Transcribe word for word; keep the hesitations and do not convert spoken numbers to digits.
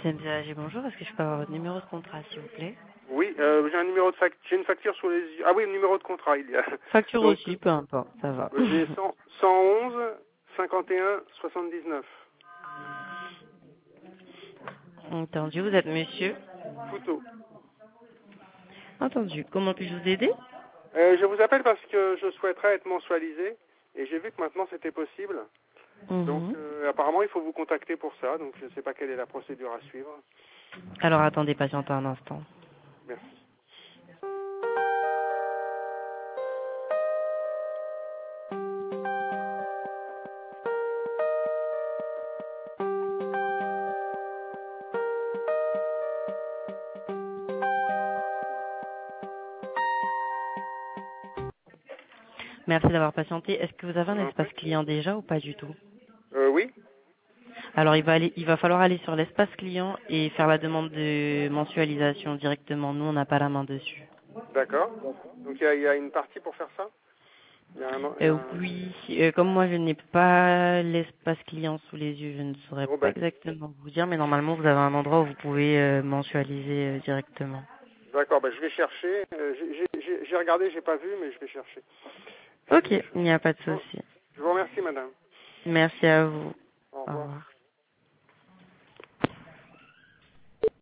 S N C A G, bonjour. Est-ce que je peux avoir votre numéro de contrat, s'il vous plaît? Oui, euh, j'ai un numéro de fac... j'ai une facture sur les yeux. Ah oui, le numéro de contrat, il y a. Facture Donc, aussi, peu importe, ça va. euh, j'ai cent, cent onze, cinquante et un, soixante-dix-neuf. Entendu, vous êtes monsieur? Photo. Entendu. Comment puis-je vous aider? Euh, je vous appelle parce que je souhaiterais être mensualisé et j'ai vu que maintenant c'était possible. Donc Mhm. euh, apparemment il faut vous contacter pour ça, donc je ne sais pas quelle est la procédure à suivre. Alors attendez, patientez un instant. Merci. Merci d'avoir patienté. Est-ce que vous avez Je un vous en prie. espace client déjà ou pas du tout? Euh, oui, Alors il va aller, il va falloir aller sur l'espace client et faire la demande de mensualisation directement. Nous, on n'a pas la main dessus. d'accord. Donc il y, a il y a une partie pour faire ça. Il y a un, il y a Euh, un... oui, euh, comme moi je n'ai pas l'espace client sous les yeux, je ne saurais Bon pas ben, exactement vous dire, mais normalement vous avez un endroit où vous pouvez euh, mensualiser euh, directement. d'accord, ben, je vais chercher. Euh, j'ai j'ai- j'ai- j'ai regardé, j'ai pas vu, mais je vais chercher. Ok, Je, il n'y a pas de je vous souci. je vous remercie, madame. Merci à vous. Au Au revoir. revoir.